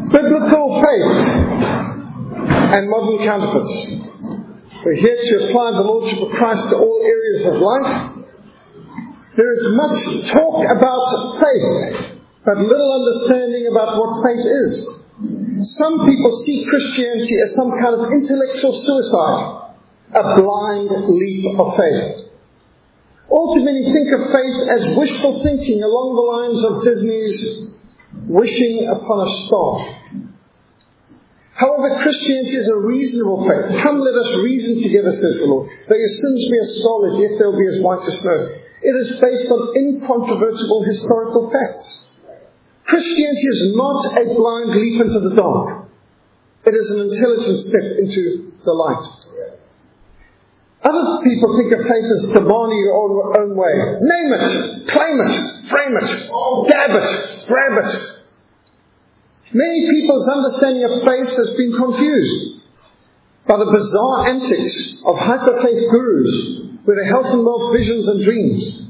Biblical faith and modern counterfeits. We're here to apply the Lordship of Christ to all areas of life. There is much talk about faith, but little understanding about what faith is. Some people see Christianity as some kind of intellectual suicide, a blind leap of faith. All too many think of faith as wishful thinking along the lines of Disney's wishing upon a star. However, Christianity is a reasonable faith. Come, let us reason together, says the Lord. Though your sins be as scarlet, yet they will be as white as snow. It is based on incontrovertible historical facts. Christianity is not a blind leap into the dark. It is an intelligent step into the light. Other people think of faith as demanding your own way. Name it, claim it, frame it, dab it, grab it. Many people's understanding of faith has been confused by the bizarre antics of hyper-faith gurus with their health and wealth visions and dreams.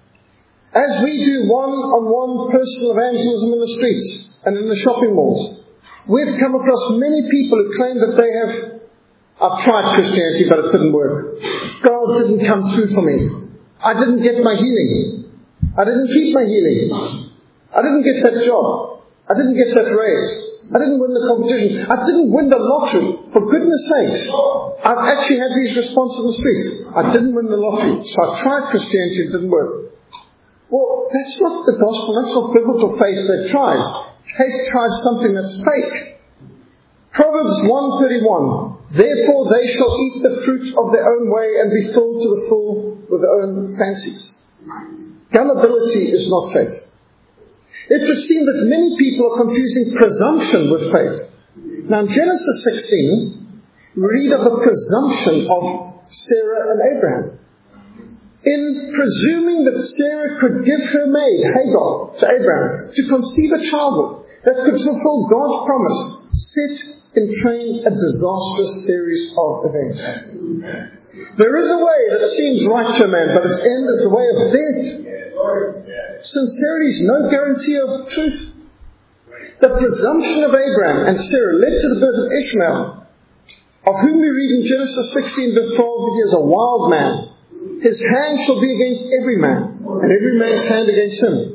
As we do one-on-one personal evangelism in the streets and in the shopping malls, we've come across many people who claim that I've tried Christianity, but it didn't work. God didn't come through for me. I didn't get my healing. I didn't keep my healing. I didn't get that job. I didn't get that raise. I didn't win the competition. I didn't win the lottery. For goodness sakes, I've actually had these responses in the streets. I didn't win the lottery, so I tried Christianity, it didn't work. Well, that's not the gospel. That's not biblical faith that tries. Faith tries something that's fake. Proverbs 1:31. Therefore they shall eat the fruit of their own way and be filled to the full with their own fancies. Gullibility is not faith. It would seem that many people are confusing presumption with faith. Now in Genesis 16, we read of the presumption of Sarah and Abraham. In presuming that Sarah could give her maid, Hagar, to Abraham, to conceive a child with, that could fulfill God's promise, set in train a disastrous series of events. There is a way that seems right to a man, but its end is the way of death. Sincerity is no guarantee of truth. The presumption of Abraham and Sarah led to the birth of Ishmael, of whom we read in Genesis 16 verse 12, he is a wild man. His hand shall be against every man, and every man's hand against him.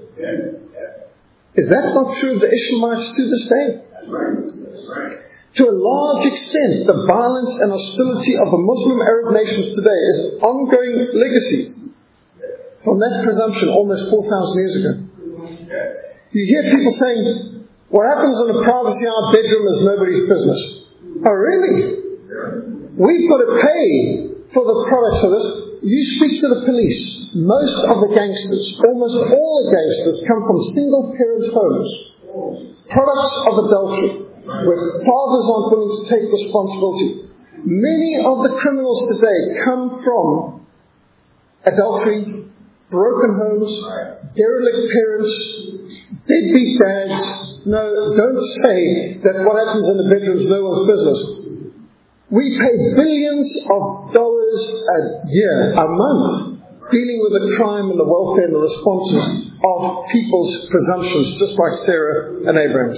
Is that not true of the Ishmaelites to this day? To a large extent, the violence and hostility of the Muslim Arab nations today is an ongoing legacy from that presumption almost 4,000 years ago. You hear people saying, what happens in the privacy of our bedroom is nobody's business. Oh, really? We've got to pay for the products of this. You speak to the police. Most of the gangsters, almost all the gangsters, come from single-parent homes. Products of adultery, where fathers aren't willing to take responsibility. Many of the criminals today come from adultery, broken homes, derelict parents, deadbeat dads. No, don't say that what happens in the bedroom is no one's business. We pay billions of dollars a year, a month, dealing with the crime and the welfare and the responses of people's presumptions, just like Sarah and Abraham's.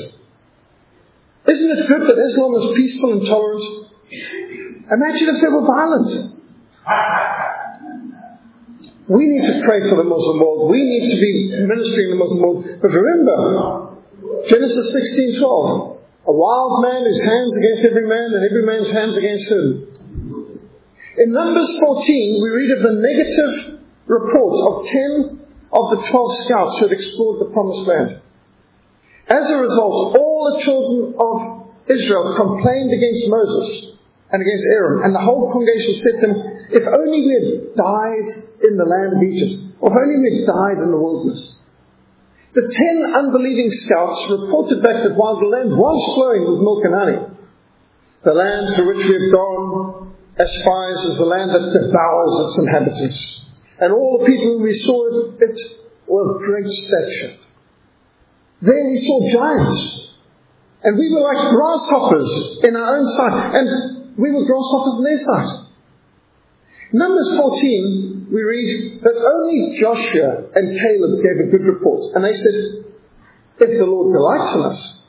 Isn't it good that Islam is peaceful and tolerant? Imagine if they were violent. We need to pray for the Muslim world. We need to be ministering in the Muslim world. But remember, Genesis 16:12. A wild man is hands against every man, and every man's hands against him. In Numbers 14, we read of the negative report of 10 of the 12 scouts who had explored the Promised Land. As a result, all the children of Israel complained against Moses and against Aaron, and the whole congregation said to them, if only we had died in the land of Egypt, or if only we had died in the wilderness. The 10 unbelieving scouts reported back that while the land was flowing with milk and honey, the land through which we have gone as spies is the land that devours its inhabitants. And all the people who we saw it were of great stature. There we saw giants. And we were like grasshoppers in our own sight. And we were grasshoppers in their sight. Numbers 14, we read that only Joshua and Caleb gave a good report. And they said, if the Lord delights in us,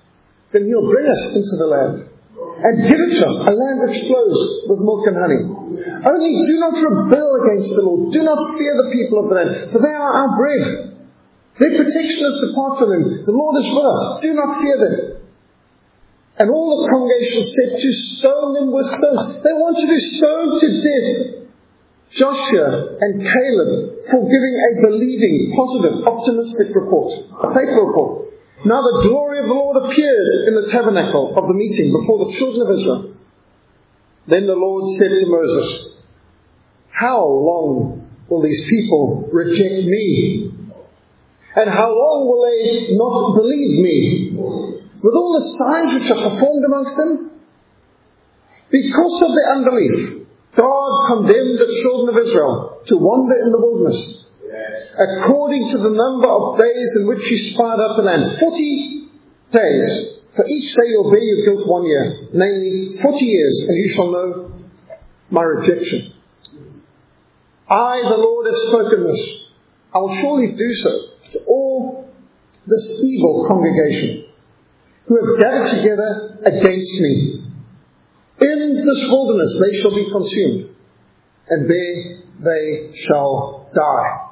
then He'll bring us into the land and give it to us, a land which flows with milk and honey. Only do not rebel against the Lord. Do not fear the people of the land, for they are our bread. Their protection is depart from them. The Lord is with us. Do not fear them. And all the congregation said to stone them with stones. They wanted to stone to death Joshua and Caleb for giving a believing, positive, optimistic report, a faithful report. Now the glory of the Lord appeared in the tabernacle of the meeting before the children of Israel. Then the Lord said to Moses, how long will these people reject me? And how long will they not believe me? With all the signs which are performed amongst them? Because of their unbelief, God condemned the children of Israel to wander in the wilderness, according to the number of days in which He spied out the land. 40 days. For each day you'll bear your guilt 1 year. Namely, 40 years, and you shall know my rejection. I, the Lord, have spoken this. I will surely do so to all this evil congregation who have gathered together against me. In this wilderness they shall be consumed, and there they shall die.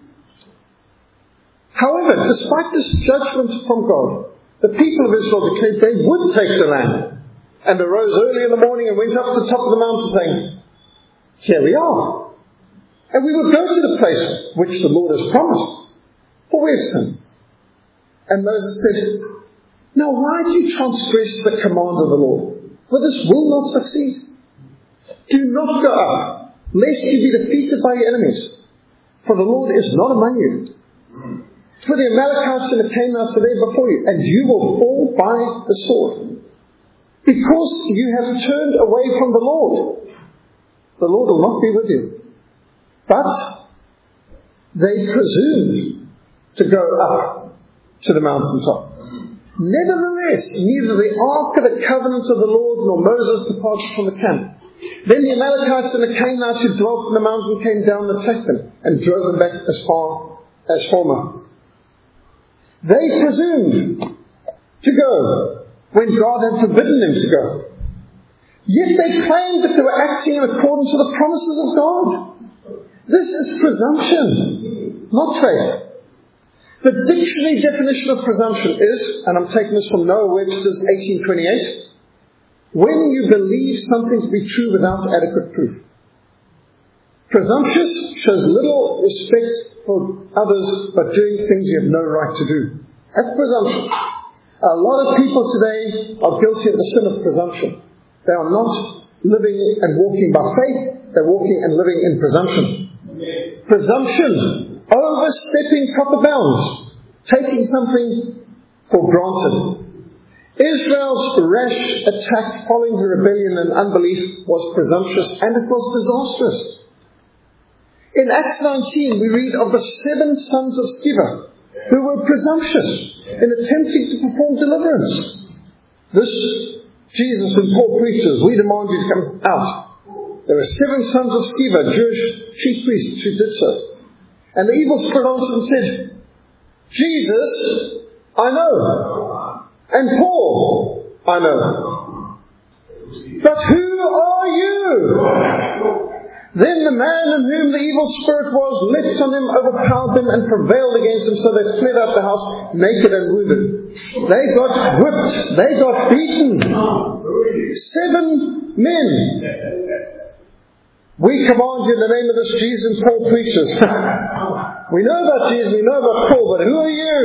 However, despite this judgment from God, the people of Israel declared they would take the land, and arose early in the morning and went up to the top of the mountain, saying, here we are, and we will go to the place which the Lord has promised, for we have sinned. And Moses said, now why do you transgress the command of the Lord? For this will not succeed. Do not go up, lest you be defeated by your enemies. For the Lord is not among you. For the Amalekites and the Canaanites are there before you, and you will fall by the sword. Because you have turned away from the Lord will not be with you. But they presumed to go up to the mountaintop. Nevertheless, neither the ark of the covenant of the Lord nor Moses departed from the camp. Then the Amalekites and the Canaanites who dwelt in the mountain came down and attacked them, and drove them back as far as former. They presumed to go when God had forbidden them to go. Yet they claimed that they were acting in accordance with the promises of God. This is presumption, not faith. The dictionary definition of presumption is, and I'm taking this from Noah Webster's 1828, when you believe something to be true without adequate proof. Presumptuous shows little respect for others, but doing things you have no right to do. That's presumption. A lot of people today are guilty of the sin of presumption. They are not living and walking by faith, they're walking and living in presumption. Presumption, overstepping proper bounds, taking something for granted. Israel's rash attack following her rebellion and unbelief was presumptuous, and it was disastrous. In Acts 19, we read of the 7 sons of Sceva who were presumptuous in attempting to perform deliverance. This Jesus, when Paul preaches, we demand you to come out. There were 7 sons of Sceva, Jewish chief priests, who did so. And the evil spirit answered and said, Jesus, I know. And Paul, I know. But who are you? Then the man in whom the evil spirit was leapt on him, overpowered them, and prevailed against them, so they fled out the house, naked and wounded. They got whipped. They got beaten. 7 men. We command you in the name of this Jesus Paul preaches. We know about Jesus, we know about Paul, but who are you?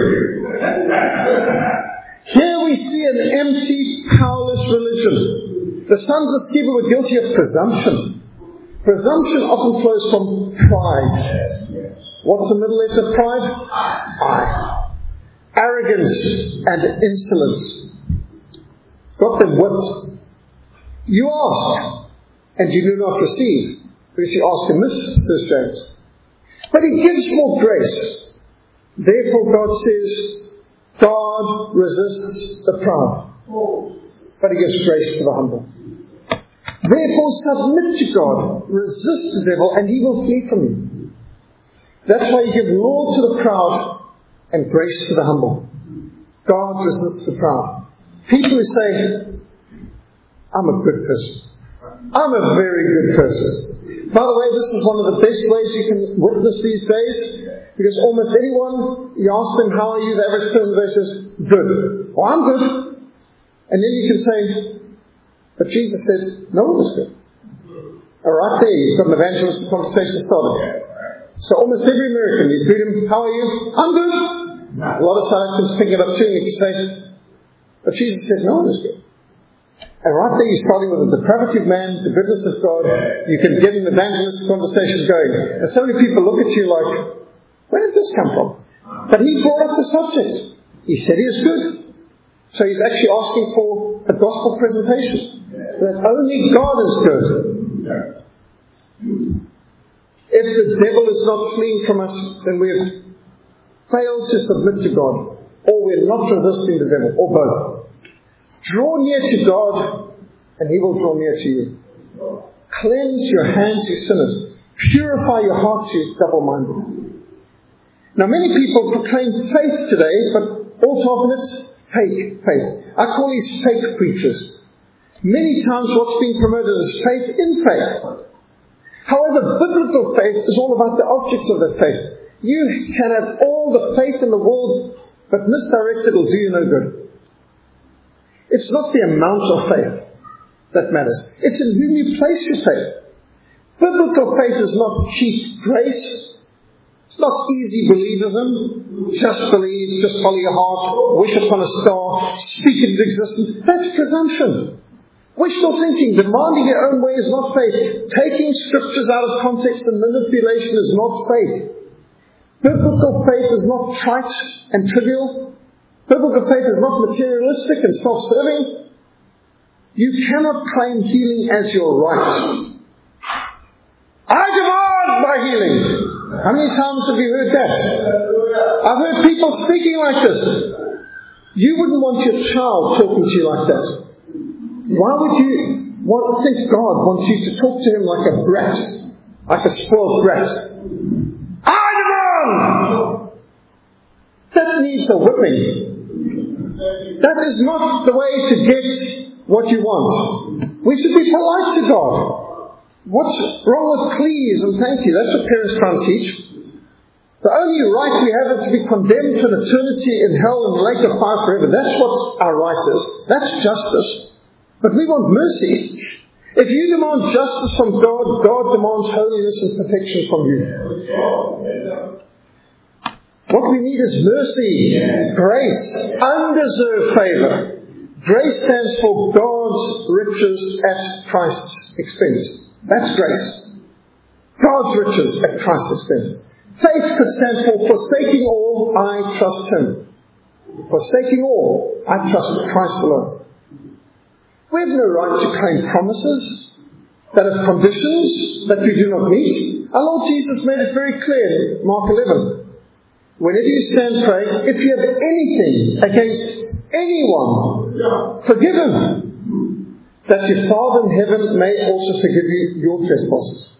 Here we see an empty, powerless religion. The sons of Sceva were guilty of presumption. Presumption often flows from pride. What's the middle letter of pride? I. Arrogance and insolence. Got them whipped. You ask, and you do not receive. Because you ask amiss, says James. But He gives more grace. Therefore God says, God resists the proud, but He gives grace to the humble. Therefore submit to God, resist the devil, and he will flee from you. That's why you give law to the proud and grace to the humble. God resists the proud. People who say, I'm a good person. I'm a very good person. By the way, this is one of the best ways you can witness these days, because almost anyone, you ask them, how are you? The average person today says, good. Oh, I'm good. And then you can say, but Jesus said, no one is good. All right, there, you've got an evangelistic conversation started. So almost every American, you greet him, how are you? I'm good. A lot of South Africans pick it up too, and you can say, but Jesus said, no one is good. And right there, you're starting with the depravity of man, the goodness of God. You can get an evangelistic conversation going. And so many people look at you like, where did this come from? But he brought up the subject. He said he is good. So he's actually asking for a gospel presentation. That only God is good. If the devil is not fleeing from us, then we have failed to submit to God. Or we're not resisting the devil, or both. Draw near to God, and He will draw near to you. Cleanse your hands, you sinners. Purify your hearts, you double-minded. Now, many people proclaim faith today, but all too often it's fake faith. I call these fake preachers. Many times what's being promoted is faith in faith. However, biblical faith is all about the object of the faith. You can have all the faith in the world, but misdirected will do you no good. It's not the amount of faith that matters. It's in whom you place your faith. Biblical faith is not cheap grace. It's not easy believism. Just believe, just follow your heart, wish upon a star, speak it into existence. That's presumption. Wishful thinking, demanding your own way is not faith. Taking scriptures out of context and manipulation is not faith. Biblical faith is not trite and trivial. Biblical faith is not materialistic and self-serving. You cannot claim healing as your right. I demand my healing. How many times have you heard that? I've heard people speaking like this. You wouldn't want your child talking to you like that. Why would you think God wants you to talk to him like a brat, like a spoiled brat? I demand! That needs a whipping. That is not the way to get what you want. We should be polite to God. What's wrong with please and thank you? That's what parents try and teach. The only right we have is to be condemned to an eternity in hell and the lake of fire forever. That's what our right is. That's justice. But we want mercy. If you demand justice from God, God demands holiness and perfection from you. What we need is mercy, grace, undeserved favor. Grace stands for God's riches at Christ's expense. That's grace. God's riches at Christ's expense. Faith could stand for forsaking all, I trust Him. Forsaking all, I trust Christ alone. We have no right to claim promises that have conditions that we do not meet. Our Lord Jesus made it very clear in Mark 11. Whenever you stand praying, if you have anything against anyone, forgive him, that your Father in heaven may also forgive you your trespasses.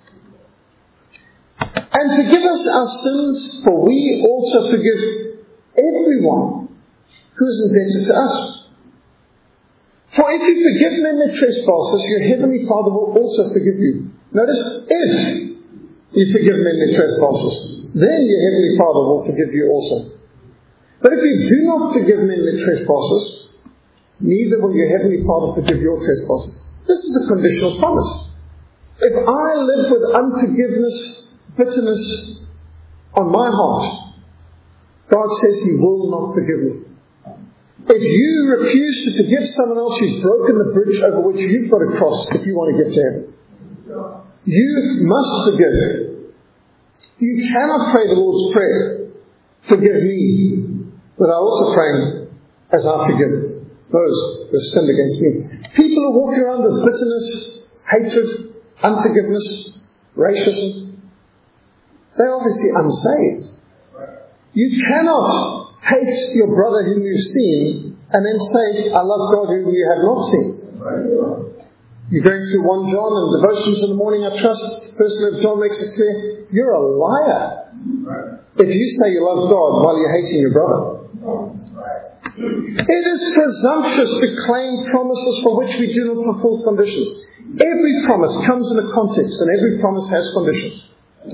And forgive us our sins, for we also forgive everyone who is indebted to us. For if you forgive men their trespasses, your heavenly Father will also forgive you. Notice, if you forgive men their trespasses, then your heavenly Father will forgive you also. But if you do not forgive men their trespasses, neither will your heavenly Father forgive your trespasses. This is a conditional promise. If I live with unforgiveness, bitterness on my heart, God says He will not forgive me. If you refuse to forgive someone else, you've broken the bridge over which you've got to cross if you want to get to heaven. You must forgive. You cannot pray the Lord's Prayer, forgive me, without also praying, as I forgive those who have sinned against me. People who walk around with bitterness, hatred, unforgiveness, racism, they're obviously unsaved. You cannot hate your brother whom you've seen and then say, I love God whom you have not seen. You're going through 1 John and devotions in the morning, I trust. First letter of John makes it clear, you're a liar if you say you love God while you're hating your brother. It is presumptuous to claim promises for which we do not fulfill conditions. Every promise comes in a context, and every promise has conditions.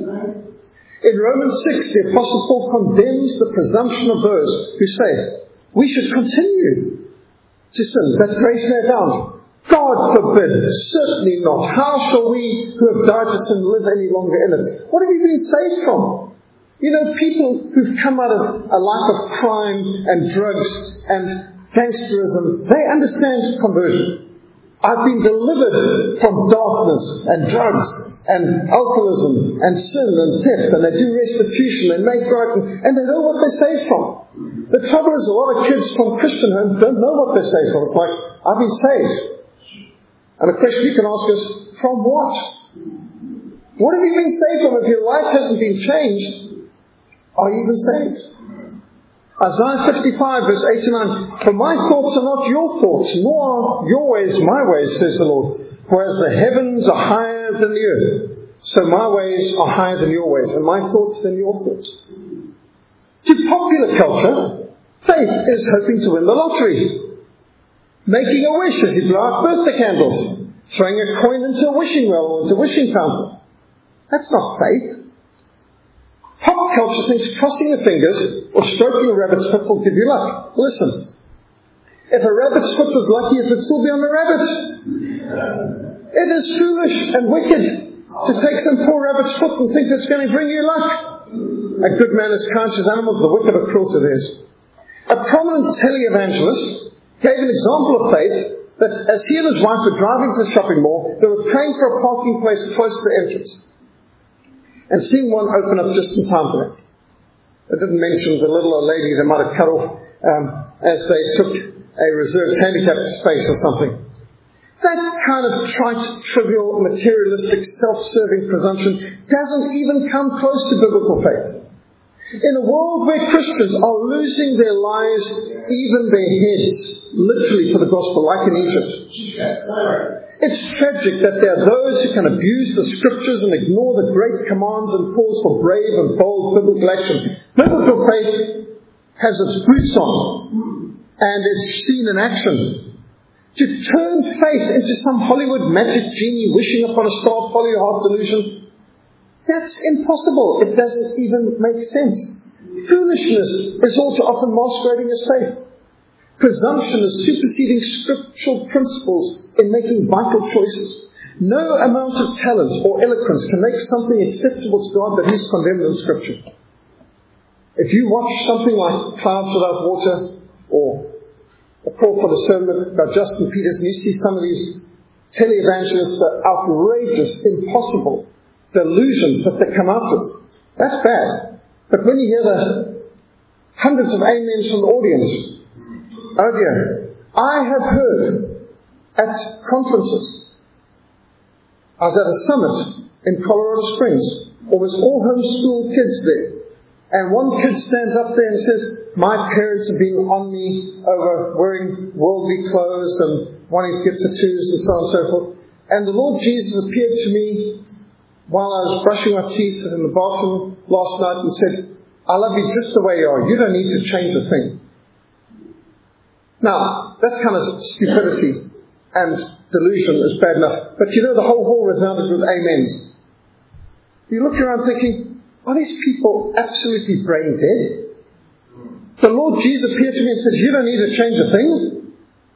In Romans 6, the Apostle Paul condemns the presumption of those who say, we should continue to sin, that grace may abound. God forbid, certainly not. How shall we who have died to sin live any longer in it? What have you been saved from? You know, people who've come out of a life of crime and drugs and gangsterism, they understand conversion. I've been delivered from darkness and drugs and alcoholism and sin and theft, and they do restitution and make right, and they know what they're saved from. The trouble is, a lot of kids from Christian homes don't know what they're saved from. It's like, I've been saved. And the question you can ask is, from what? What have you been saved from? If your life hasn't been changed, are you even saved? Isaiah 55 verse 8 to 9. For my thoughts are not your thoughts, nor are your ways my ways, says the Lord. For as the heavens are higher than the earth, so my ways are higher than your ways, and my thoughts than your thoughts. To popular culture, faith is hoping to win the lottery. Making a wish as you blow out birthday candles. Throwing a coin into a wishing well or into a wishing fountain. That's not faith. Pop culture thinks crossing your fingers or stroking a rabbit's foot will give you luck. Listen. If a rabbit's foot was lucky, it would still be on the rabbit. It is foolish and wicked to take some poor rabbit's foot and think it's going to bring you luck. A good man is kind to his animals, the wicked are cruel to theirs. A prominent televangelist gave an example of faith that as he and his wife were driving to the shopping mall, they were praying for a parking place close to the entrance. And seeing one open up just in time for them. They didn't mention the little old lady they might have cut off as they took a reserved handicapped space or something. That kind of trite, trivial, materialistic, self-serving presumption doesn't even come close to biblical faith. In a world where Christians are losing their lives, even their heads, literally for the gospel, like in Egypt. It's tragic that there are those who can abuse the scriptures and ignore the great commands and calls for brave and bold biblical action. Biblical faith has its boots on, and it's seen in action. To turn faith into some Hollywood magic genie wishing upon a star, follow your heart delusion, that's impossible. It doesn't even make sense. Foolishness is all too often masquerading as faith. Presumption is superseding scriptural principles in making vital choices. No amount of talent or eloquence can make something acceptable to God that is condemned in Scripture. If you watch something like Clouds Without Water or A Call for Discernment by Justin Peters, and you see some of these televangelists, the outrageous, impossible delusions that they come out with, that's bad. But when you hear the hundreds of amens from the audience, oh dear, I have heard at conferences. I was at a summit in Colorado Springs, almost all homeschool kids there. And one kid stands up there and says, my parents have been on me over wearing worldly clothes and wanting to get tattoos and so on and so forth. And the Lord Jesus appeared to me while I was brushing my teeth in the bathroom last night and said, I love you just the way you are. You don't need to change a thing. Now, that kind of stupidity and delusion is bad enough. But you know, the whole hall resounded with amens. You look around thinking, are these people absolutely brain dead? The Lord Jesus appeared to me and said, you don't need to change a thing.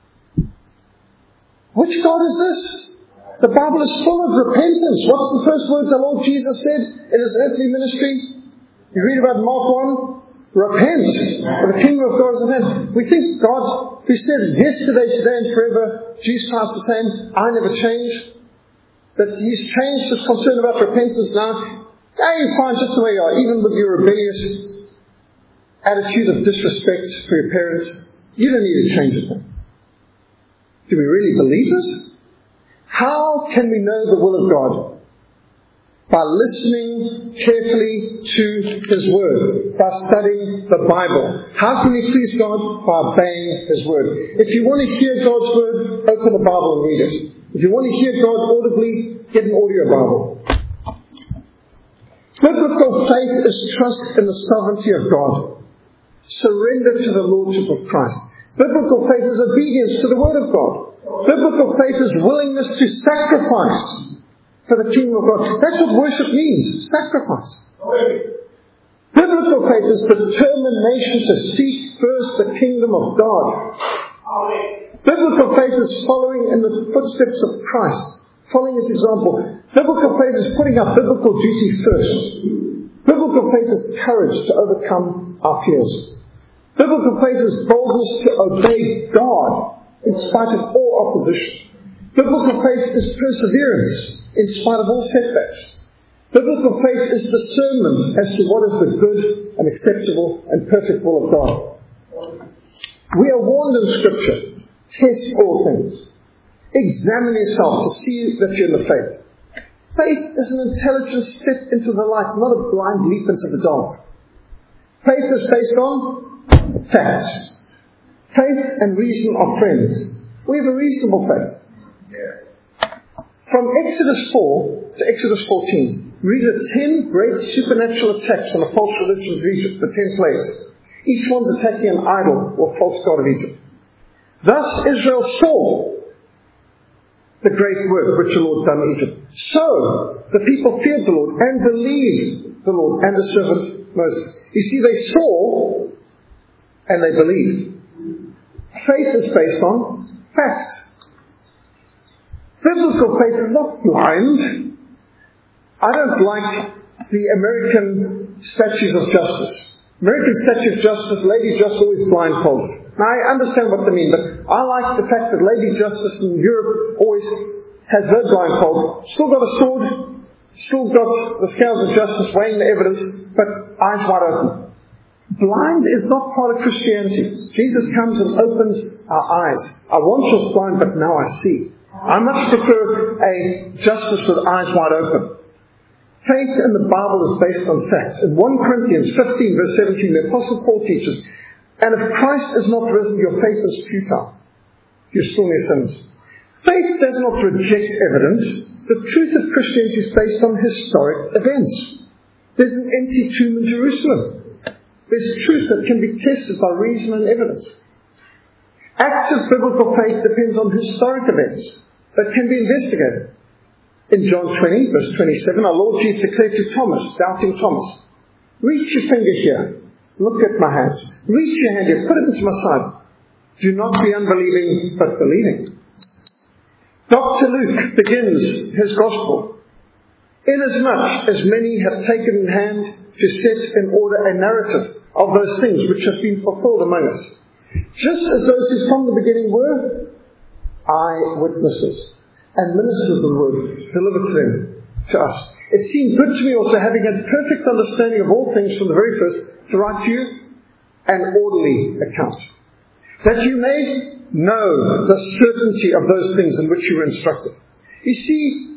Which God is this? The Bible is full of repentance. What's the first words the Lord Jesus said in His earthly ministry? You read about Mark 1. Repent, for the kingdom of God is at hand. We think God, who said yesterday, today and forever, Jesus Christ the same, I never change, that He's changed His concern about repentance now. Yeah, you're fine just the way you are, even with your rebellious attitude of disrespect for your parents. You don't need to change a thing. Do we really believe this? How can we know the will of God? By listening carefully to His Word, by studying the Bible. How can we please God? By obeying His Word. If you want to hear God's Word, open the Bible and read it. If you want to hear God audibly, get an audio Bible. Biblical faith is trust in the sovereignty of God. Surrender to the Lordship of Christ. Biblical faith is obedience to the Word of God. Biblical faith is willingness to sacrifice for the kingdom of God. That's what worship means, sacrifice. Biblical faith is determination to seek first the kingdom of God. Biblical faith is following in the footsteps of Christ, following His example. Biblical faith is putting our biblical duty first. Biblical faith is courage to overcome our fears. Biblical faith is boldness to obey God in spite of all opposition. Biblical faith is perseverance in spite of all setbacks. Biblical faith is discernment as to what is the good and acceptable and perfect will of God. We are warned in Scripture, test all things. Examine yourself to see that you're in the faith. Faith is an intelligent step into the light, not a blind leap into the dark. Faith is based on facts. Faith and reason are friends. We have a reasonable faith. From Exodus 4 to Exodus 14, read the 10 great supernatural attacks on the false religions of Egypt, the 10 plagues. Each one's attacking an idol or false god of Egypt. Thus Israel saw the great work which the Lord done in Egypt. So the people feared the Lord and believed the Lord and the servant Moses. You see, they saw and they believed. Faith is based on facts. Biblical faith is not blind. I don't like the American statues of justice. American statue of justice, Lady Justice always blindfolded. Now I understand what they mean, but I like the fact that Lady Justice in Europe always has her blindfold, still got a sword, still got the scales of justice weighing the evidence, but eyes wide open. Blind is not part of Christianity. Jesus comes and opens our eyes. I once was blind, but now I see. I much prefer a justice with eyes wide open. Faith in the Bible is based on facts. In 1 Corinthians 15 verse 17, the Apostle Paul teaches, and if Christ is not risen, your faith is futile. You're still in your sins. Faith does not reject evidence. The truth of Christianity is based on historic events. There's an empty tomb in Jerusalem. There's truth that can be tested by reason and evidence. Active biblical faith depends on historic events that can be investigated. In John 20, verse 27, our Lord Jesus declared to Thomas, doubting Thomas, reach your finger here. Look at my hands. Reach your hand here. Put it into my side. Do not be unbelieving, but believing. Dr. Luke begins his gospel. Inasmuch as many have taken in hand to set in order a narrative of those things which have been fulfilled among us, just as those who from the beginning were eyewitnesses and ministers of the word delivered to them, to us. It seemed good to me also, having had perfect understanding of all things from the very first, to write to you an orderly account, that you may know the certainty of those things in which you were instructed. You see,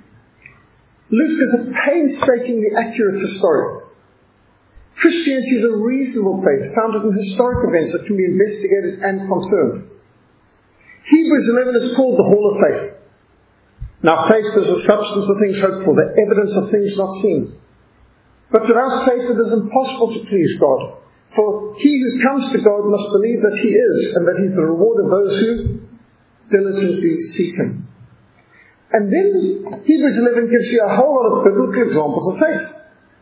Luke is a painstakingly accurate historian. Christianity is a reasonable faith founded in historic events that can be investigated and confirmed. Hebrews 11 is called the Hall of Faith. Now faith is the substance of things hoped for, the evidence of things not seen. But without faith it is impossible to please God. For he who comes to God must believe that He is, and that He's the reward of those who diligently seek Him. And then Hebrews 11 gives you a whole lot of biblical examples of faith.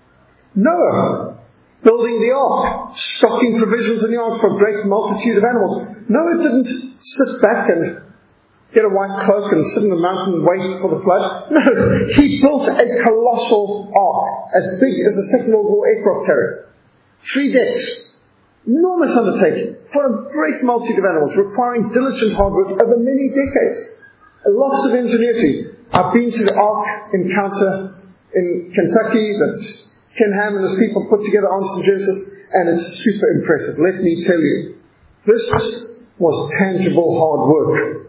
Noah, building the ark, stocking provisions in the ark for a great multitude of animals. Noah didn't sit back and get a white cloak and sit in the mountain and wait for the flood. No, he built a colossal ark, as big as a Second World War aircraft carrier. 3 decks. Enormous undertaking for a great multitude of animals, requiring diligent hard work over many decades. Lots of ingenuity. I've been to the ark encounter in Kentucky that Ken Ham and his people put together on St. Genesis, and it's super impressive. Let me tell you, this was tangible hard work.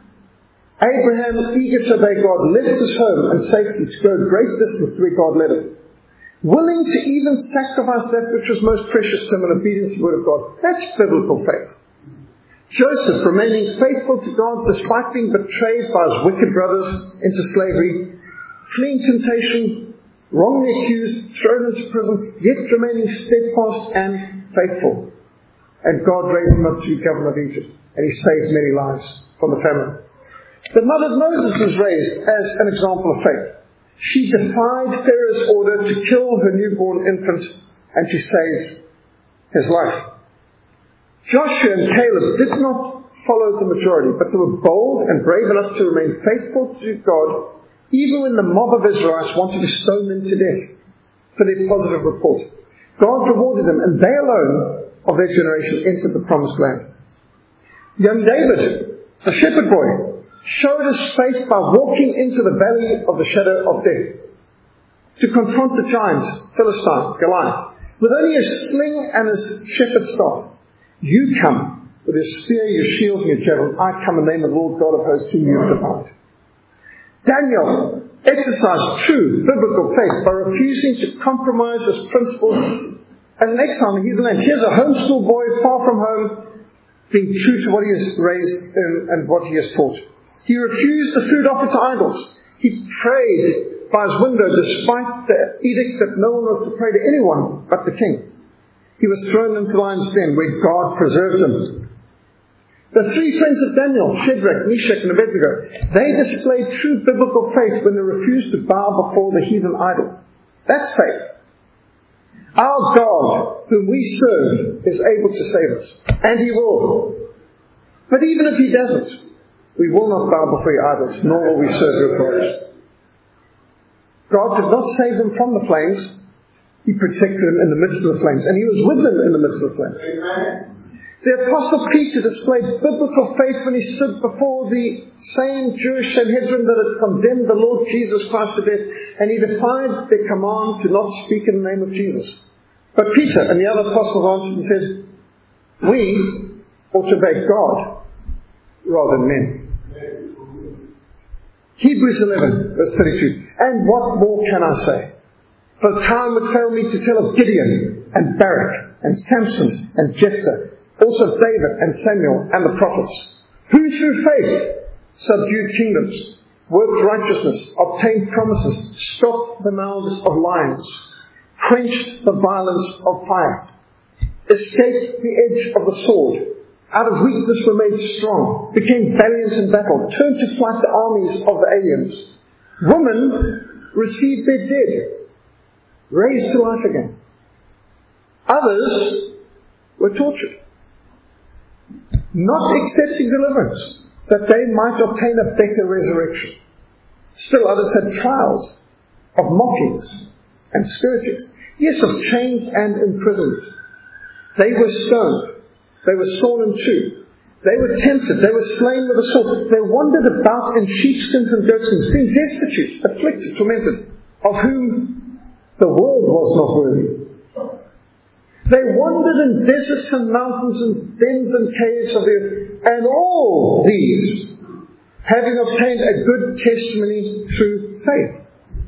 Abraham, eager to obey God, left his home and safety to go a great distance to where God led him, willing to even sacrifice that which was most precious to him in obedience to the word of God. That's biblical faith. Joseph, remaining faithful to God despite being betrayed by his wicked brothers into slavery, fleeing temptation, wrongly accused, thrown into prison, yet remaining steadfast and faithful. And God raised him up to be governor of Egypt. And he saved many lives from the famine. The mother of Moses was raised as an example of faith. She defied Pharaoh's order to kill her newborn infant, and she saved his life. Joshua and Caleb did not follow the majority, but they were bold and brave enough to remain faithful to God, even when the mob of Israelites wanted to stone them to death for their positive report. God rewarded them, and they alone of their generation entered the promised land. Young David, the shepherd boy, showed his faith by walking into the valley of the shadow of death to confront the giant, Philistine, Goliath, with only a sling and his shepherd's staff. You come with your spear, your shield, and your javelin. I come in the name of the Lord God of hosts, whom you have defied. Daniel exercised true biblical faith by refusing to compromise his principles as an exile in the heathen land. Here's a homeschool boy far from home, being true to what he has raised and what he has taught. He refused the food offered to idols. He prayed by his window despite the edict that no one was to pray to anyone but the king. He was thrown into the lion's den where God preserved him. The three friends of Daniel, Shadrach, Meshach, and Abednego, they displayed true biblical faith when they refused to bow before the heathen idol. That's faith. Our God, whom we serve, is able to save us. And He will. But even if He doesn't, we will not bow before your idols, nor will we serve your gods. God did not save them from the flames. He protected them in the midst of the flames. And He was with them in the midst of the flames. Amen. The Apostle Peter displayed biblical faith when he stood before the same Jewish Sanhedrin that had condemned the Lord Jesus Christ to death, and he defied their command to not speak in the name of Jesus. But Peter and the other apostles answered and said, we ought to obey God rather than men. Hebrews 11, verse 32. And what more can I say? For time would fail me to tell of Gideon and Barak and Samson and Jephthah, also David and Samuel and the prophets, who through faith subdued kingdoms, worked righteousness, obtained promises, stopped the mouths of lions, quenched the violence of fire, escaped the edge of the sword, out of weakness were made strong, became valiant in battle, turned to flight the armies of the aliens. Women received their dead, raised to life again. Others were tortured, not accepting deliverance, that they might obtain a better resurrection. Still others had trials of mockings and scourgings, yes, of chains and imprisonment. They were stoned, they were sawn in two, they were tempted, they were slain with a sword, they wandered about in sheepskins and goatskins, being destitute, afflicted, tormented, of whom the world was not worthy. They wandered in deserts and mountains and dens and caves of the earth, and all these, having obtained a good testimony through faith.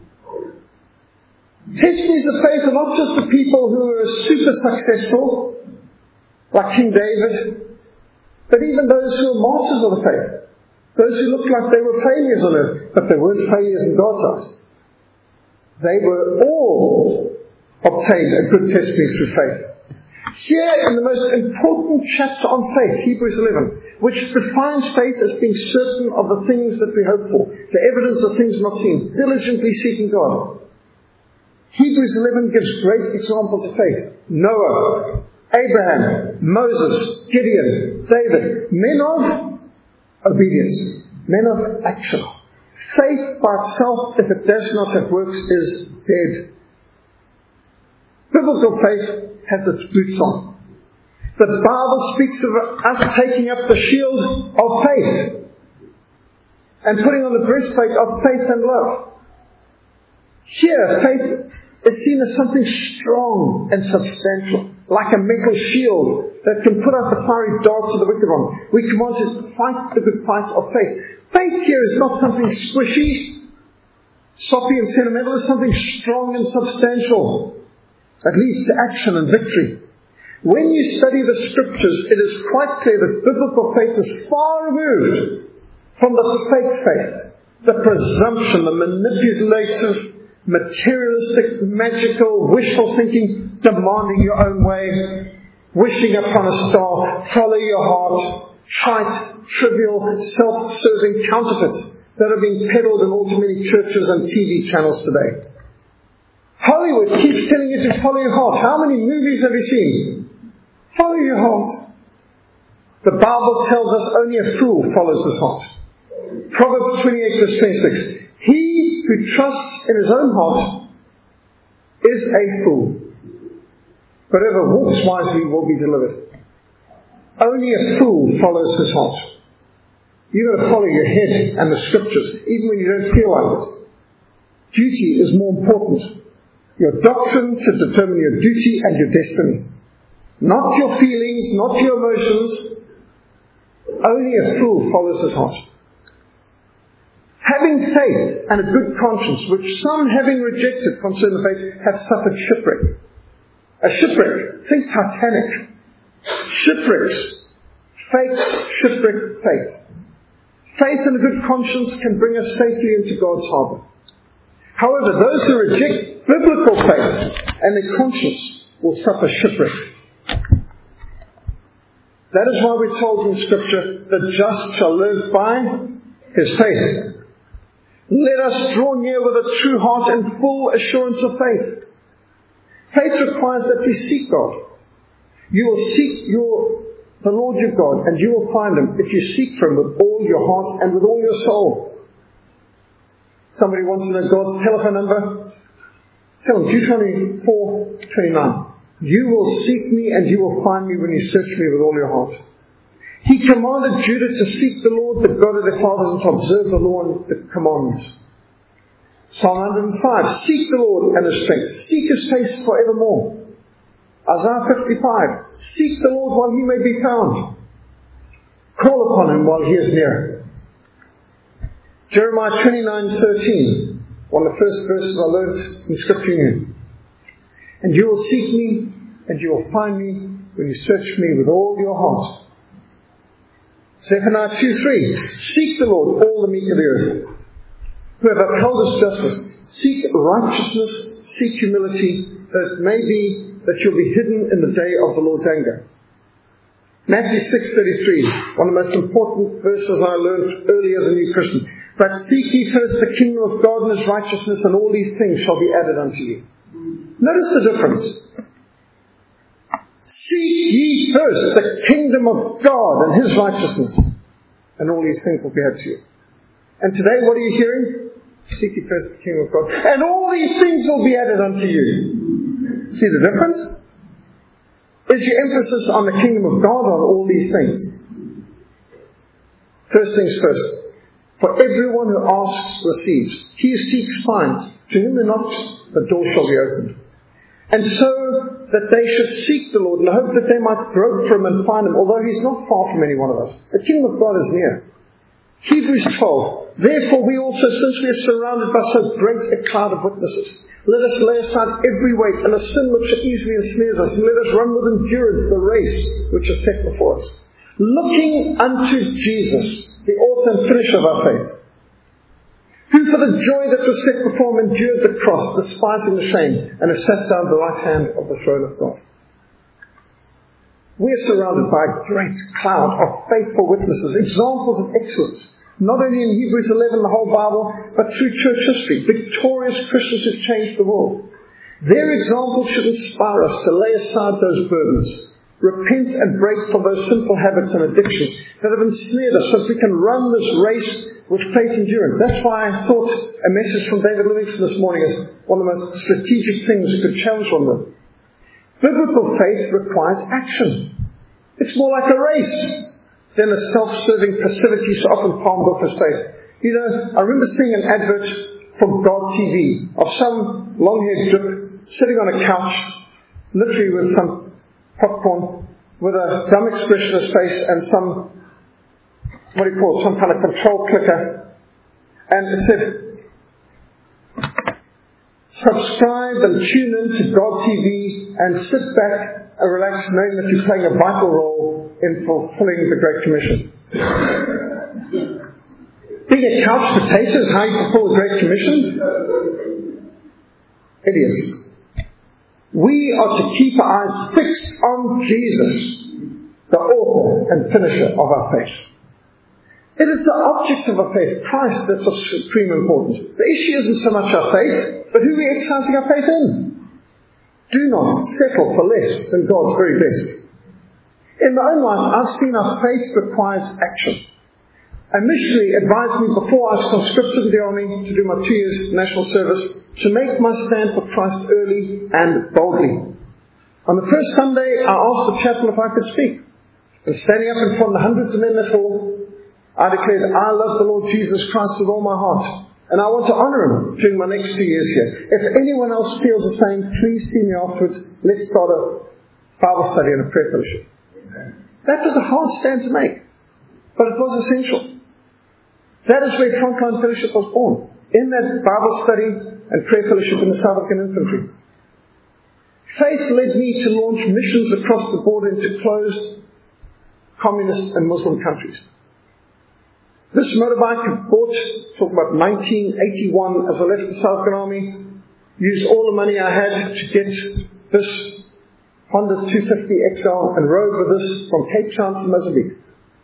Testimonies of faith are not just the people who are super successful, like King David, but even those who are martyrs of the faith. Those who looked like they were failures on earth, but they weren't failures in God's eyes. They were all obtained a good testimony through faith. Here in the most important chapter on faith, Hebrews 11, which defines faith as being certain of the things that we hope for, the evidence of things not seen, diligently seeking God. Hebrews 11 gives great examples of faith. Noah, Abraham, Moses, Gideon, David, men of obedience, men of action. Faith by itself, if it does not have works, is dead. Biblical faith has its boots on. The Bible speaks of us taking up the shield of faith and putting on the breastplate of faith and love. Here, faith is seen as something strong and substantial, like a metal shield that can put out the fiery darts of the wicked one. We command to fight the good fight of faith. Faith here is not something squishy, soppy and sentimental. It's something strong and substantial that leads to action and victory. When you study the Scriptures, it is quite clear that biblical faith is far removed from the fake faith, the presumption, the manipulative, materialistic, magical, wishful thinking, demanding your own way. wishing upon a star, follow your heart, trite, trivial, self-serving counterfeits that are being peddled in all too many churches and TV channels today. Hollywood keeps telling you to follow your heart. How many movies have you seen? Follow your heart. The Bible tells us only a fool follows his heart. Proverbs 28 verse 26. He who trusts in his own heart is a fool. But whoever walks wisely will be delivered. Only a fool follows his heart. You've got to follow your head and the scriptures, even when you don't feel like it. Duty is more important. Your doctrine should determine your duty and your destiny. Not your feelings, not your emotions. Only a fool follows his heart. Having faith and a good conscience, which some, having rejected concerning faith, have suffered shipwreck. A shipwreck. Think Titanic. Shipwrecks. Fake shipwreck faith. Faith and a good conscience can bring us safely into God's harbour. However, those who reject biblical faith and their conscience will suffer shipwreck. That is why we're told in Scripture, the just shall live by his faith. Let us draw near with a true heart and full assurance of faith. Faith requires that we seek God. You will seek the Lord your God, and you will find Him if you seek for Him with all your heart and with all your soul. Somebody wants to know God's telephone number? Tell them, Deuteronomy 4:29. You will seek me and you will find me when you search me with all your heart. He commanded Judah to seek the Lord, the God of their fathers, and to observe the law and the commandments. Psalm 105, seek the Lord and His strength. Seek His face forevermore. Isaiah 55, seek the Lord while He may be found. Call upon Him while He is near. Jeremiah 29:13, one of the first verses I learned in Scripture Union. And you will seek me, and you will find me when you search me with all your heart. Zephaniah 2:3, seek the Lord, all the meek of the earth, who have upheld His justice. Seek righteousness, seek humility, that it may be that you'll be hidden in the day of the Lord's anger. Matthew 6:33, one of the most important verses I learned early as a new Christian. But seek ye first the kingdom of God and His righteousness, and all these things shall be added unto you. Notice the difference. Seek ye first the kingdom of God and His righteousness, and all these things will be added to you. And today, what are you hearing? Seek ye first the kingdom of God, and all these things will be added unto you. See the difference? Is your emphasis on the kingdom of God or on all these things? First things first. For everyone who asks receives. He who seeks finds. To whom who knocks, the door shall be opened. And so that they should seek the Lord and hope that they might grope for Him and find Him, although He's not far from any one of us. The kingdom of God is near. Hebrews 12. Therefore we also, since we are surrounded by so great a cloud of witnesses, let us lay aside every weight and a sin which so easily ensnares us, and let us run with endurance the race which is set before us. Looking unto Jesus, the author and finisher of our faith, who for the joy that was set before Him endured the cross, despising the shame, and has sat down at the right hand of the throne of God. We are surrounded by a great cloud of faithful witnesses, examples of excellence. Not only in Hebrews 11, the whole Bible, but through church history. Victorious Christians who've changed the world. Their example should inspire us to lay aside those burdens. Repent and break from those sinful habits and addictions that have ensnared us so that we can run this race with faith endurance. That's why I thought a message from David Livingstone this morning is one of the most strategic things we could challenge one with. Biblical faith requires action. It's more like a race than a self-serving passivity so often palmed off as faith. You know, I remember seeing an advert from God TV of some long-haired drip sitting on a couch, literally with some popcorn, with a dumb expression of his face and some, what do you call it, some kind of control clicker. And it said, subscribe and tune in to God TV and sit back and relax knowing that you're playing a vital role in fulfilling the Great Commission. Being a couch potato is how you fulfill the Great Commission? Idiots. We are to keep our eyes fixed on Jesus, the author and finisher of our faith. It is the object of our faith, Christ, that's of supreme importance. The issue isn't so much our faith, but who we're exercising our faith in. Do not settle for less than God's very best. In my own life, I've seen our faith requires action. A missionary advised me before I was conscripted in the army to do my 2 years national service to make my stand for Christ early and boldly. On the first Sunday, I asked the chaplain if I could speak. And standing up in front of the hundreds of men in the hall, I declared, I love the Lord Jesus Christ with all my heart. And I want to honour Him during my next 2 years here. If anyone else feels the same, please see me afterwards. Let's start a Bible study and a prayer fellowship. That was a hard stand to make, but it was essential. That is where Frontline Fellowship was born. In that Bible study and prayer fellowship in the South African Infantry. Faith led me to launch missions across the border into closed communist and Muslim countries. This motorbike I bought, talking about 1981, as I left the South African Army, used all the money I had to get this Honda 250 XL and rode with this from Cape Town to Mozambique,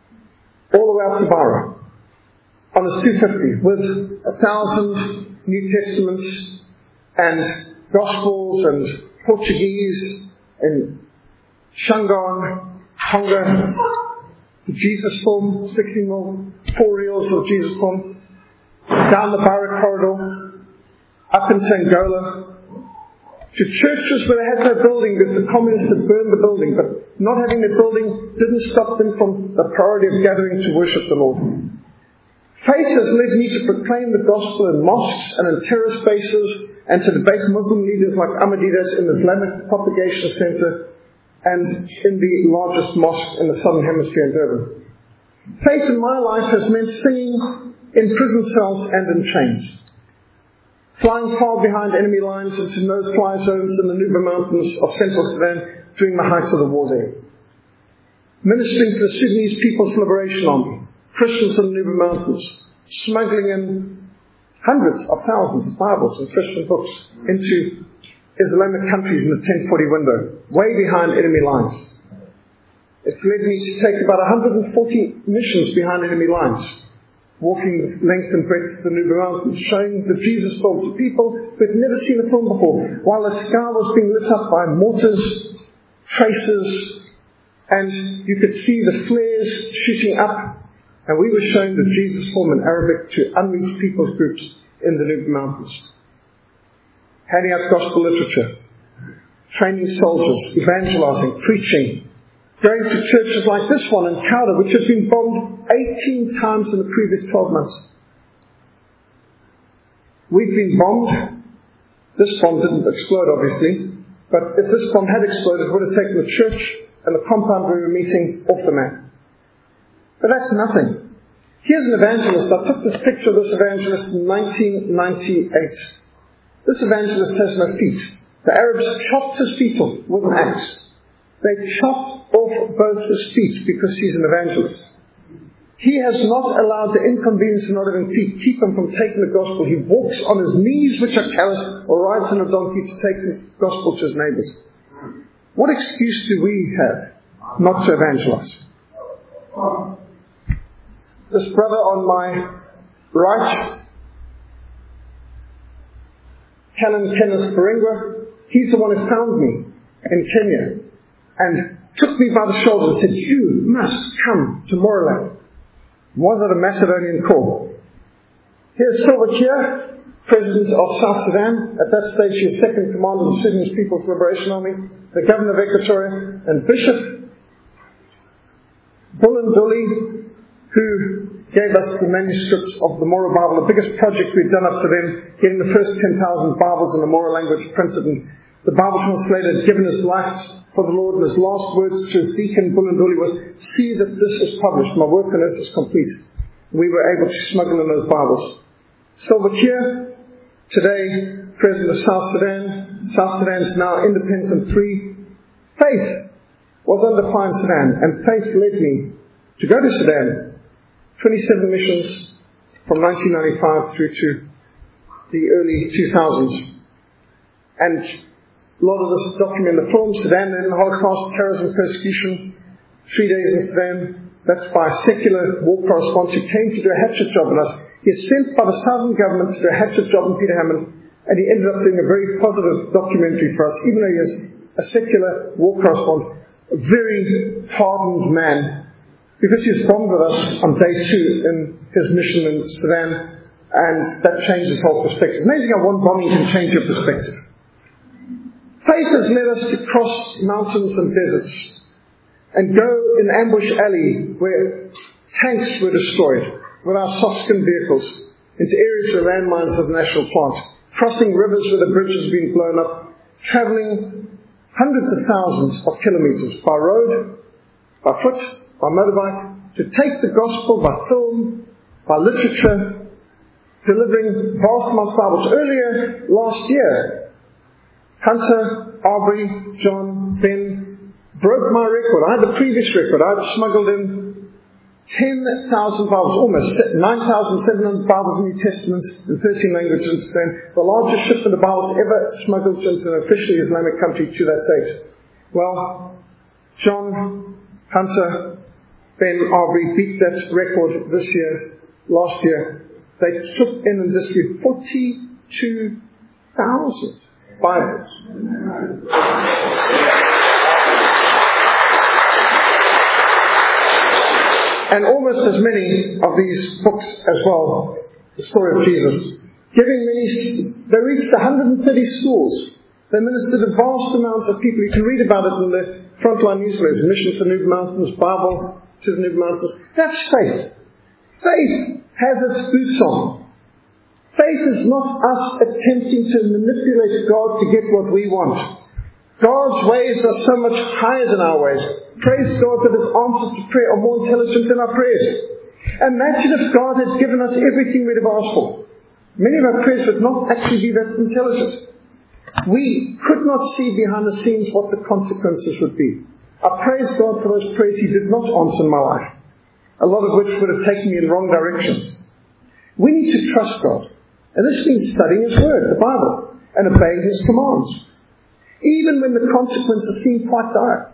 all the way up to Beira, on this 250 with 1,000 New Testaments and Gospels and Portuguese and Shangaan, Tonga, the Jesus film, 16mm, 4 reels of Jesus film, down the Beira corridor, up into Angola, to churches where they had no building because the communists had burned the building, but not having the building didn't stop them from the priority of gathering to worship the Lord. Faith has led me to proclaim the gospel in mosques and in terrorist bases and to debate Muslim leaders like Ahmadiyya's in the Islamic Propagation Center and in the largest mosque in the Southern Hemisphere in Durban. Faith in my life has meant singing in prison cells and in chains, flying far behind enemy lines into no-fly zones in the Nuba Mountains of Central Sudan during the height of the war there, ministering to the Sudanese People's Liberation Army, Christians in the Nuba Mountains, smuggling in hundreds of thousands of Bibles and Christian books into Islamic countries in the 1040 window, way behind enemy lines. It's led me to take about 140 missions behind enemy lines, walking the length and breadth of the Nuba Mountains, showing the Jesus film to people who had never seen a film before, while the sky was being lit up by mortars, tracers, and you could see the flares shooting up, and we were showing the Jesus film in Arabic to unreached people's groups in the Nuba Mountains. Handing out gospel literature, training soldiers, evangelizing, preaching, going to churches like this one in Cauda, which has been bombed 18 times in the previous 12 months. We've been bombed. This bomb didn't explode, obviously, but if this bomb had exploded, it would have taken the church and the compound we were meeting off the map. But that's nothing. Here's an evangelist. I took this picture of this evangelist in 1998. This evangelist has no feet. The Arabs chopped his feet off with an axe. They chopped off both his feet because he's an evangelist. He has not allowed the inconvenience of not having feet keep him from taking the gospel. He walks on his knees, which are calloused, or rides on a donkey to take his gospel to his neighbors. What excuse do we have not to evangelize? This brother on my right, Helen Kenneth Baringwa, he's the one who found me in Kenya and took me by the shoulder and said, "You must come to Moraland." Was it a Macedonian call? Here's Silva Kiir, President of South Sudan. At that stage, he's second commander of the Sudanese People's Liberation Army, the Governor of Equatoria, and Bishop Bulunduli, who gave us the manuscripts of the Moro Bible, the biggest project we'd done up to then, getting the first 10,000 Bibles in the Moro language printed, and the Bible translator had given his life for the Lord, and his last words to his deacon Bulunduli was, "See that this is published, my work on earth is complete." We were able to smuggle in those Bibles. Salva Kiir, today President of South Sudan. South Sudan is now independent and free. Faith was under fire in Sudan, and faith led me to go to Sudan. 27 missions from 1995 through to the early 2000s. And A lot of this is documented in the film, Sudan and the Holocaust, terrorism, persecution, 3 days in Sudan. That's by a secular war correspondent who came to do a hatchet job on us. He's sent by the Southern government to do a hatchet job on Peter Hammond, and he ended up doing a very positive documentary for us, even though he is a secular war correspondent, a very hardened man, because he's bombed with us on day 2 in his mission in Sudan, and that changed his whole perspective. Amazing how one bombing can change your perspective. Faith has led us to cross mountains and deserts, and go in ambush alley where tanks were destroyed with our soft-skinned vehicles into areas where landmines of the national plant, crossing rivers where the bridges had been blown up, travelling hundreds of thousands of kilometres by road, by foot, by motorbike, to take the gospel by film, by literature, delivering vast amounts of Bibles. Earlier last year, Hunter, Aubrey, John, Ben, broke my record. I had the previous record. I had smuggled in 10,000 Bibles, almost 9,700 Bibles in New Testaments in 13 languages. The largest shipment of Bibles ever smuggled into an officially Islamic country to that date. Well, John, Hunter, Ben, Aubrey beat that record this year, last year. They took in and distributed 42,000 Bibles. And almost as many of these books as well, the story of Jesus. They reached 130 schools. They ministered to vast amounts of people. You can read about it in the Frontline newsletters, Mission to the Nuba Mountains, Bible to the Nuba Mountains. That's faith. Faith has its boots on. Faith is not us attempting to manipulate God to get what we want. God's ways are so much higher than our ways. Praise God that His answers to prayer are more intelligent than our prayers. Imagine if God had given us everything we'd have asked for. Many of our prayers would not actually be that intelligent. We could not see behind the scenes what the consequences would be. I praise God for those prayers He did not answer in my life, a lot of which would have taken me in wrong directions. We need to trust God. And this means studying His Word, the Bible, and obeying His commands, even when the consequences seem quite dire.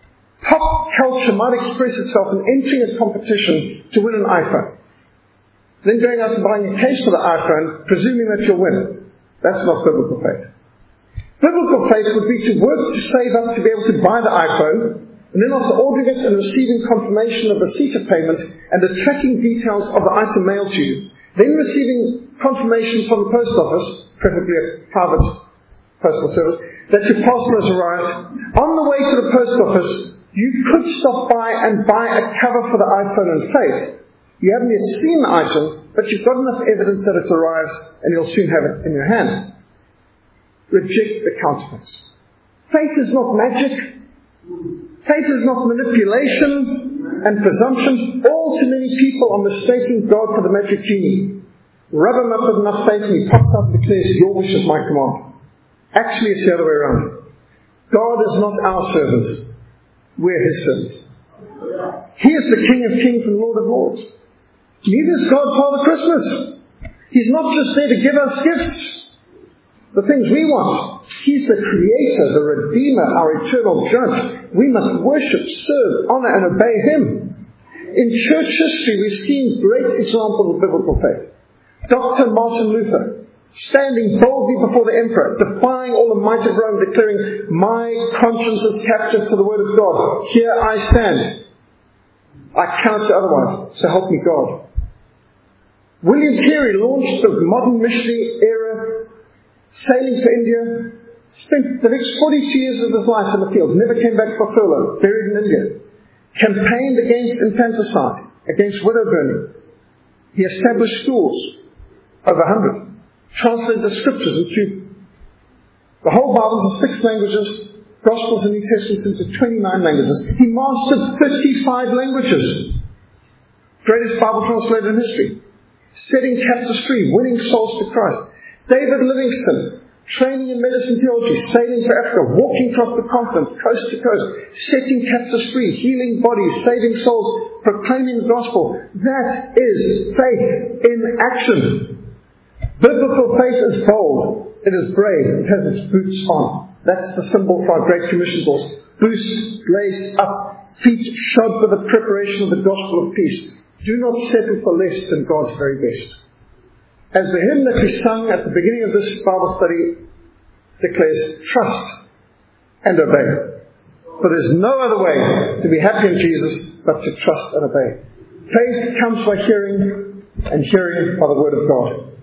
Pop culture might express itself in entering a competition to win an iPhone, then going out and buying a case for the iPhone, presuming that you'll win. That's not biblical faith. Biblical faith would be to work to save up to be able to buy the iPhone, and then after ordering it and receiving confirmation of receipt of payment and the tracking details of the item mailed to you, then receiving confirmation from the post office, preferably a private postal service, that your parcel has arrived. On the way to the post office, you could stop by and buy a cover for the iPhone in faith. You haven't yet seen the item, but you've got enough evidence that it's arrived and you'll soon have it in your hand. Reject the counterfeits. Faith is not magic. Faith is not manipulation and presumption. All too many people are mistaking God for the magic genie. Rub him up with enough faith and he pops up and declares, your wish is my command. Actually, it's the other way around. God is not our servant. We're His servants. He is the King of Kings and Lord of Lords. Neither is God Father Christmas. He's not just there to give us gifts, the things we want. He's the Creator, the Redeemer, our eternal Judge. We must worship, serve, honor, and obey Him. In church history, we've seen great examples of biblical faith. Dr. Martin Luther, standing boldly before the emperor, defying all the might of Rome, declaring, my conscience is captive to the word of God. Here I stand. I cannot do otherwise, so help me God. William Carey launched the modern missionary era, sailing for India, spent the next 42 years of his life in the field, never came back for furlough, buried in India, campaigned against infanticide, against widow burning. He established schools, over 100. Translated the scriptures into the whole Bible into 6 languages, Gospels and New Testaments into 29 languages. He mastered 35 languages. Greatest Bible translator in history. Setting captives free, winning souls to Christ. David Livingstone, training in medicine theology, sailing for Africa, walking across the continent, coast to coast, setting captives free, healing bodies, saving souls, proclaiming the gospel. That is faith in action. Biblical faith is bold. It is brave. It has its boots on. That's the symbol for our Great Commission course. Boost, lace up, feet shod with the preparation of the gospel of peace. Do not settle for less than God's very best. As the hymn that we sung at the beginning of this Bible study declares, trust and obey. For there's no other way to be happy in Jesus but to trust and obey. Faith comes by hearing, and hearing by the word of God.